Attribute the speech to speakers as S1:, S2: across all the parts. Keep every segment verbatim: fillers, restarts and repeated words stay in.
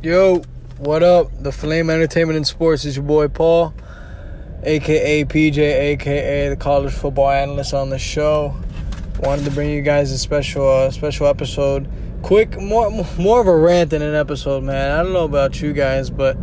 S1: Yo, what up? The Flame Entertainment and Sports is your boy Paul, aka P J, aka the college football analyst on the show. Wanted to bring you guys a special, uh, special episode. Quick, more, more of a rant than an episode, man. I don't know about you guys, but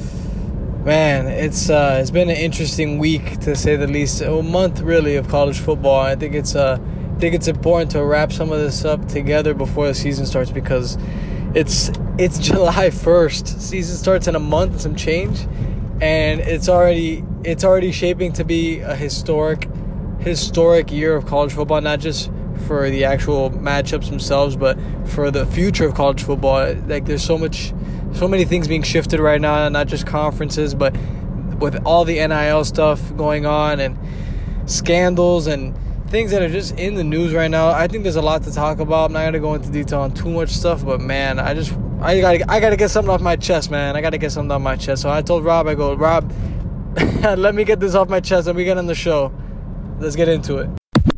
S1: man, it's uh, it's been an interesting week to say the least. A month really of college football. I think it's uh, I think it's important to wrap some of this up together before the season starts because it's it's July first. Season starts in a month and some change, and it's already it's already shaping to be a historic historic year of college football, not just for the actual matchups themselves, but for the future of college football. Like there's so much so many things being shifted right now, not just conferences, but with all the N I L stuff going on and scandals and things that are just in the news right now. I think there's a lot to talk about. I'm not gonna go into detail on too much stuff, but man, I just I gotta I gotta get something off my chest, man. I gotta get something off my chest. So I told Rob, I go, Rob, let me get this off my chest and we get on the show. Let's get into it.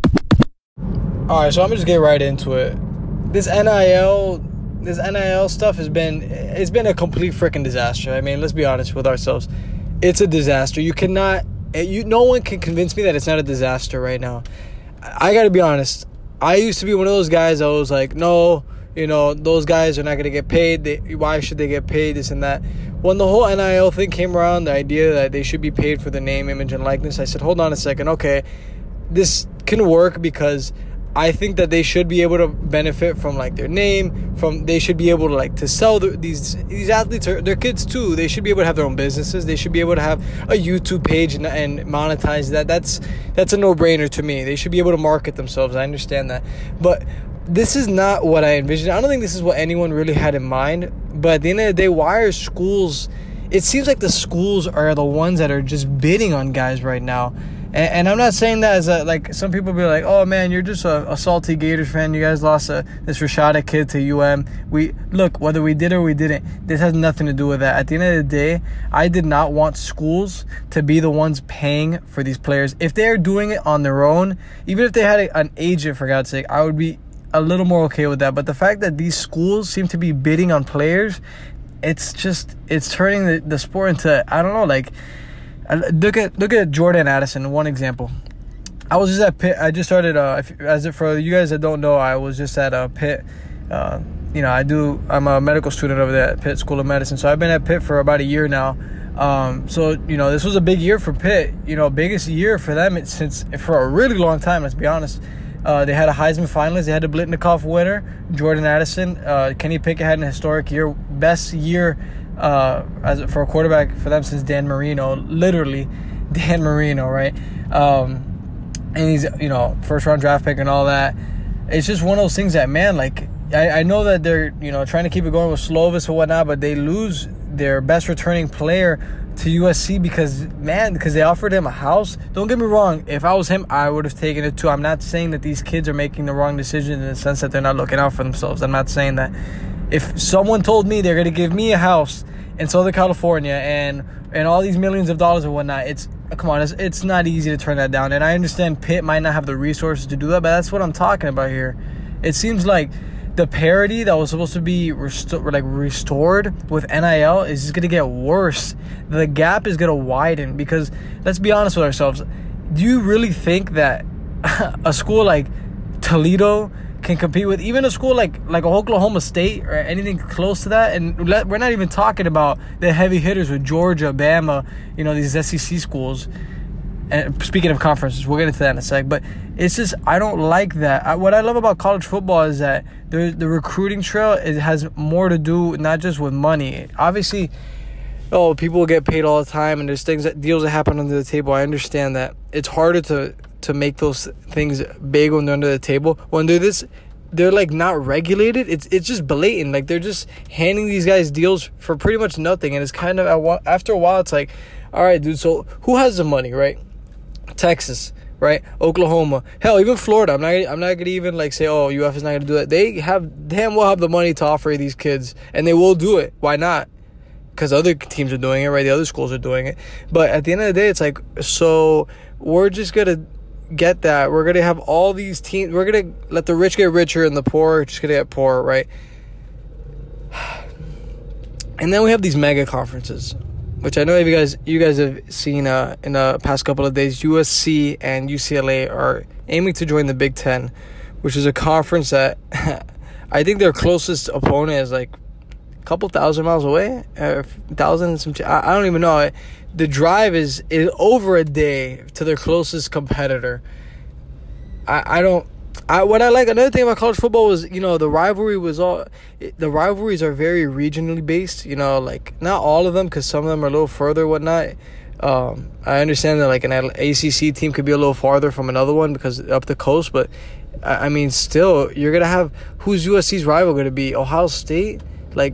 S1: All right, so I'm gonna just get right into it. This N I L, this N I L stuff has been it's been a complete freaking disaster. I mean, let's be honest with ourselves. It's a disaster. You cannot, you no one can convince me that it's not a disaster right now. I got to be honest. I used to be one of those guys that was like, no, you know, those guys are not going to get paid. They, why should they get paid, this and that? When the whole N I L thing came around, the idea that they should be paid for the name, image, and likeness, I said, hold on a second. Okay, this can work because I think that they should be able to benefit from like their name, from they should be able to like to sell the, these these athletes are their kids too. They should be able to have their own businesses. They should be able to have a YouTube page and, and monetize that. That's that's a no-brainer to me. They should be able to market themselves. I understand that, but this is not what I envisioned. I don't think this is what anyone really had in mind. But at the end of the day, why are schools? It seems like the schools are the ones that are just bidding on guys right now. And, and I'm not saying that as a, like, some people be like, oh, man, you're just a, a salty Gators fan. You guys lost a, this Rashada kid to U M. We look, whether we did or we didn't, this has nothing to do with that. At the end of the day, I did not want schools to be the ones paying for these players. If they're doing it on their own, even if they had a, an agent, for God's sake, I would be a little more okay with that. But the fact that these schools seem to be bidding on players, it's just, it's turning the, the sport into, I don't know, like, Look at look at Jordan Addison, one example. I was just at Pitt. I just started, uh, if, as if for you guys that don't know, I was just at uh, Pitt. Uh, you know, I do, I'm a medical student over there at Pitt School of Medicine. So I've been at Pitt for about a year now. Um, so, you know, this was a big year for Pitt. You know, biggest year for them since, for a really long time, let's be honest. Uh, they had a Heisman finalist. They had a Blitnikoff winner, Jordan Addison. Uh, Kenny Pickett had an historic year. Best year Uh, as for a quarterback for them since Dan Marino, literally Dan Marino, right? Um, and he's, you know, first round draft pick and all that. It's just one of those things that, man, like, I, I know that they're, you know, trying to keep it going with Slovis or whatnot, but they lose their best returning player to U S C because, man, because they offered him a house. Don't get me wrong. If I was him, I would have taken it too. I'm not saying that these kids are making the wrong decisions in the sense that they're not looking out for themselves. I'm not saying that. If someone told me they're going to give me a house in Southern California and and all these millions of dollars and whatnot, it's, come on, it's, it's not easy to turn that down. And I understand Pitt might not have the resources to do that, but that's what I'm talking about here. It seems like the parity that was supposed to be resto- like restored with N I L is just going to get worse. The gap is going to widen because, let's be honest with ourselves, do you really think that a school like Toledo can compete with even a school like like Oklahoma State or anything close to that? And let, we're not even talking about the heavy hitters with Georgia, Bama, you know, these S E C schools. And speaking of conferences, we'll get into that in a sec. But it's just, I don't like that. I, what I love about college football is that the the recruiting trail, it has more to do not just with money. Obviously, oh, people get paid all the time, and there's things that deals that happen under the table. I understand that it's harder to to make those things big when they're under the table. When they're this, they're like not regulated. It's it's just blatant. Like they're just handing these guys deals for pretty much nothing, and it's kind of, after a while, it's like, all right, dude. So who has the money, right? Texas, right? Oklahoma, hell, even Florida. I'm not. I'm not gonna even like say, oh, U F is not gonna do that. They have damn well have the money to offer these kids, and they will do it. Why not? Because other teams are doing it, right? The other schools are doing it. But at the end of the day, it's like, so we're just gonna get that. We're gonna have all these teams. We're gonna let the rich get richer and the poor are just gonna get poorer, right? And then we have these mega conferences, which I know you guys you guys have seen uh, in the past couple of days. U S C and U C L A are aiming to join the Big Ten, which is a conference that I think their closest opponent is like a couple thousand miles away, a thousand some. I don't even know. The drive is is over a day to their closest competitor. I I don't. I, what I like, another thing about college football was, you know, the rivalry was all, it, the rivalries are very regionally based, you know, like, not all of them, because some of them are a little further, whatnot. Um, I understand that, like, an A C C team could be a little farther from another one because up the coast, but, I, I mean, still, you're going to have, who's U S C's rival going to be? Ohio State? Like,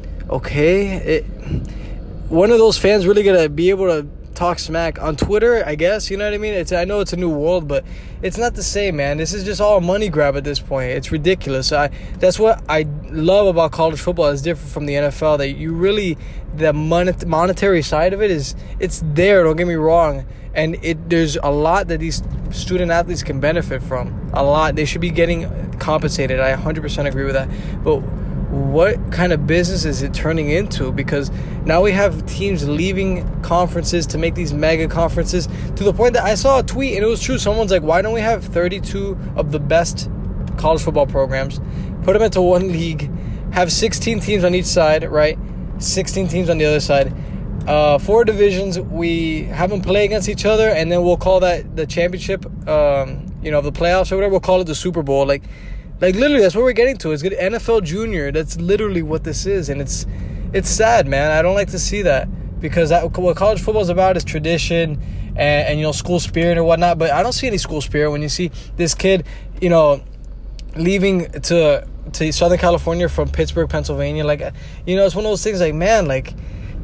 S1: okay, it, one of those fans really going to be able to talk smack on Twitter, I guess, you know what I mean? It's I know it's a new world, but it's not the same, man. This is just all a money grab at this point. It's ridiculous. I that's what I love about college football. It's different from the N F L, that you really, the monet- monetary side of it is, it's there, don't get me wrong, and it there's a lot that these student athletes can benefit from. A lot. They should be getting compensated. I one hundred percent agree with that. But what kind of business is it turning into? Because now we have teams leaving conferences to make these mega conferences, to the point that I saw a tweet, and it was true. Someone's like, why don't we have thirty-two of the best college football programs, put them into one league, have sixteen teams on each side, right? sixteen teams on the other side. Uh, four divisions, we have them play against each other, and then we'll call that the championship, um, you know, the playoffs or whatever. We'll call it the Super Bowl. Like, Like, literally, that's what we're getting to. It's good N F L Junior. That's literally what this is. And it's it's sad, man. I don't like to see that. Because that, what college football is about is tradition and, and, you know, school spirit or whatnot. But I don't see any school spirit when you see this kid, you know, leaving to to Southern California from Pittsburgh, Pennsylvania. Like, you know, it's one of those things like, man, like,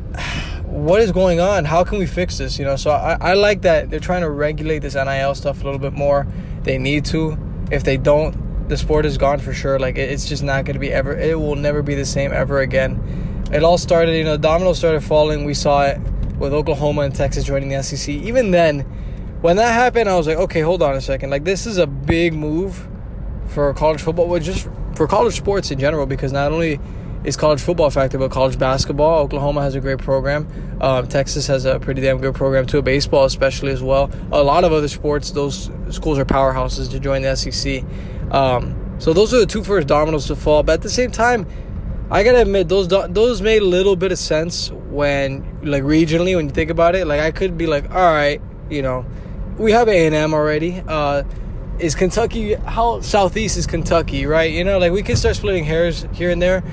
S1: what is going on? How can we fix this? You know, so I, I like that they're trying to regulate this N I L stuff a little bit more. They need to. If they don't, the sport is gone for sure. Like, it's just not going to be ever, it will never be the same ever again. It all started, you know, dominoes started falling. We saw it with Oklahoma and Texas joining the S E C. Even then, when that happened, I was like, okay, hold on a second. Like, this is a big move for college football, well, just for college sports in general, because not only is college football effective, but college basketball. Oklahoma has a great program. Um, Texas has a pretty damn good program too, baseball especially as well. A lot of other sports, those schools are powerhouses to join the S E C. Um, so those are the two first dominoes to fall. But at the same time, I gotta admit, those those made a little bit of sense when, like, regionally, when you think about it. Like, I could be like, all right, you know, we have A and M already. Uh, is Kentucky, how southeast is Kentucky, right? You know, like, we can start splitting hairs here and there.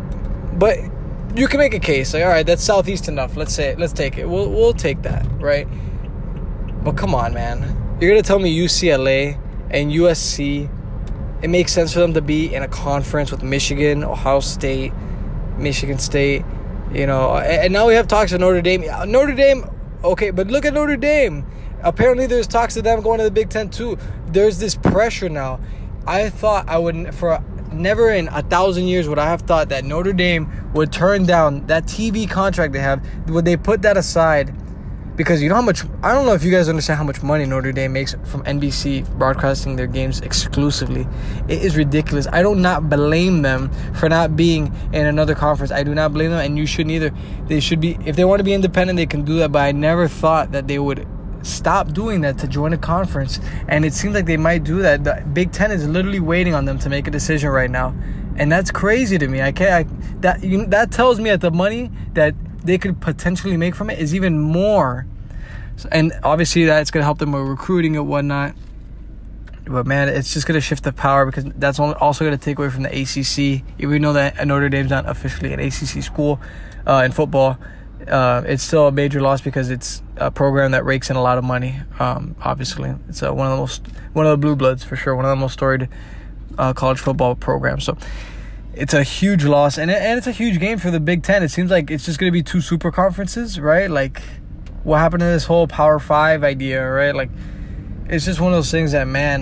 S1: But you can make a case, like, all right, that's southeast enough. Let's say, let's take it. We'll we'll take that, right? But come on, man, you're gonna tell me U C L A and U S C, it makes sense for them to be in a conference with Michigan, Ohio State, Michigan State, you know, and, and now we have talks of Notre Dame. Notre Dame, okay, but look at Notre Dame. Apparently, there's talks of them going to the Big Ten too. There's this pressure now. I thought I would for. Never in a thousand years would I have thought that Notre Dame would turn down that T V contract they have. Would they put that aside? Because you know how much, I don't know if you guys understand how much money Notre Dame makes from N B C broadcasting their games exclusively. It is ridiculous. I do not blame them for not being in another conference. I do not blame them, and you shouldn't either. They should be, if they want to be independent, they can do that, but I never thought that they would stop doing that to join a conference, and it seems like they might do that. The Big Ten is literally waiting on them to make a decision right now, and that's crazy to me. I can't. I, that you, that tells me that the money that they could potentially make from it is even more, so, and obviously that's going to help them with recruiting and whatnot. But man, it's just going to shift the power, because that's also going to take away from the A C C. Even though that Notre Dame's not officially an A C C school uh, in football, Uh, it's still a major loss because it's a program that rakes in a lot of money. Um, obviously, it's uh, one of the most, one of the blue bloods for sure, one of the most storied uh, college football programs. So it's a huge loss, and it, and it's a huge game for the Big Ten. It seems like it's just going to be two super conferences, right? Like, what happened to this whole Power Five idea, right? Like, it's just one of those things that, man,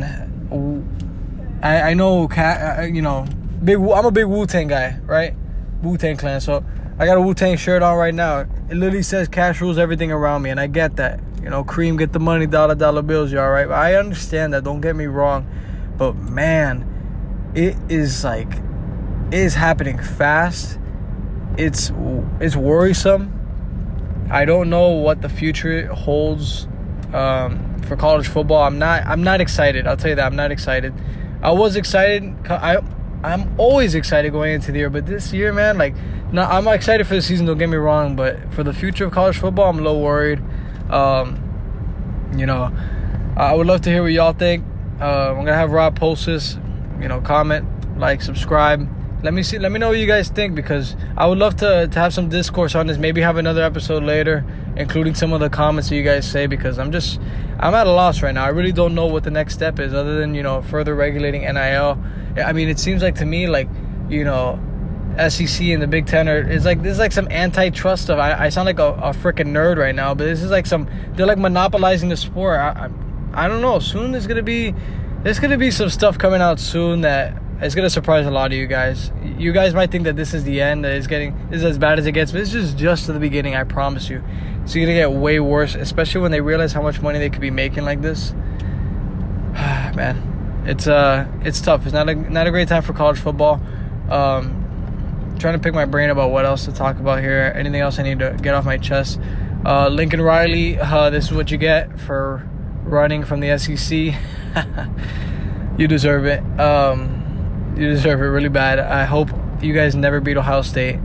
S1: I I know, you know, big. I'm a big Wu-Tang guy, right? Wu-Tang Clan, so I got a Wu-Tang shirt on right now. It literally says cash rules everything around me, and I get that. You know, cream, get the money, dollar, dollar bills, you all right? But I understand that, don't get me wrong. But, man, it is like, it is happening fast. it's it's worrisome. I don't know what the future holds um, for college football. I'm not I'm not excited. I'll tell you that I'm not excited. I was excited. I I'm always excited going into the year, but this year, man, like, no, I'm excited for the season. Don't get me wrong, but for the future of college football, I'm a little worried. Um, you know, I would love to hear what y'all think. Uh, I'm gonna have Rob post this. You know, comment, like, subscribe. Let me see. Let me know what you guys think, because I would love to to have some discourse on this. Maybe have another episode later, including some of the comments that you guys say, because I'm just I'm at a loss right now. I really don't know what the next step is, other than, you know, further regulating N I L. I mean, it seems like to me, like, you know, S E C and the Big Ten are, it's like, this is like some antitrust stuff. I, I sound like a, a freaking nerd right now, but this is like some, they're like monopolizing the sport. I, I, I don't know. Soon there's going to be, there's going to be some stuff coming out soon that it's going to surprise a lot of you guys. You guys might think that this is the end, that it's getting, this is as bad as it gets, but this is just the beginning, I promise you. It's going to get way worse, especially when they realize how much money they could be making like this. Man. It's uh, it's tough. It's not a not a great time for college football. Um, trying to pick my brain about what else to talk about here. Anything else I need to get off my chest? Uh, Lincoln Riley, uh, this is what you get for running from the S E C. You deserve it. Um, you deserve it really bad. I hope you guys never beat Ohio State.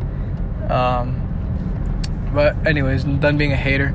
S1: Um, but anyways, I'm done being a hater.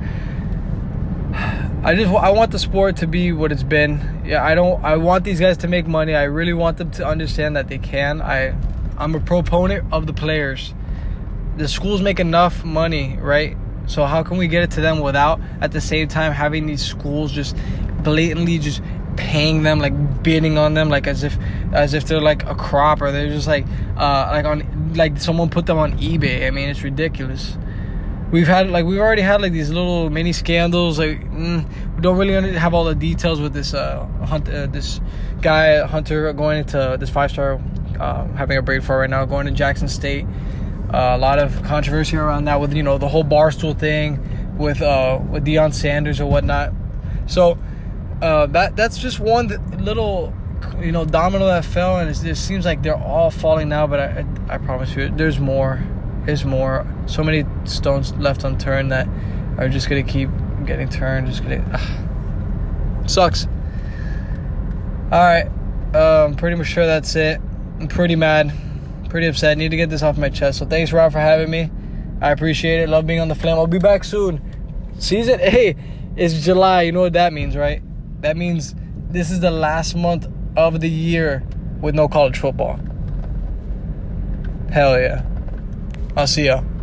S1: I just I want the sport to be what it's been. Yeah, I don't. I want these guys to make money. I really want them to understand that they can. I, I'm a proponent of the players. The schools make enough money, right? So how can we get it to them without, at the same time, having these schools just blatantly just paying them, like bidding on them, like as if as if they're like a crop, or they're just like uh like on like someone put them on eBay. I mean, it's ridiculous. We've had, like, we've already had, like, these little mini scandals. Like, mm, we don't really have all the details with this uh, hunt, uh this guy, Hunter, going into this five-star, uh, having a braid for right now, going to Jackson State. Uh, a lot of controversy around that with, you know, the whole Barstool thing with uh, with Deion Sanders or whatnot. So, uh, that that's just one little, you know, domino that fell, and it just seems like they're all falling now, but I, I, I promise you, there's more. There's more. So many stones left unturned that are just gonna keep getting turned. Just gonna uh, sucks. All right, uh, I'm pretty much sure that's it. I'm pretty mad, pretty upset. Need to get this off my chest. So thanks, Rob, for having me. I appreciate it. Love being on the Flame. I'll be back soon. Season, hey, it's July. You know what that means, right? That means this is the last month of the year with no college football. Hell yeah. I'll see ya.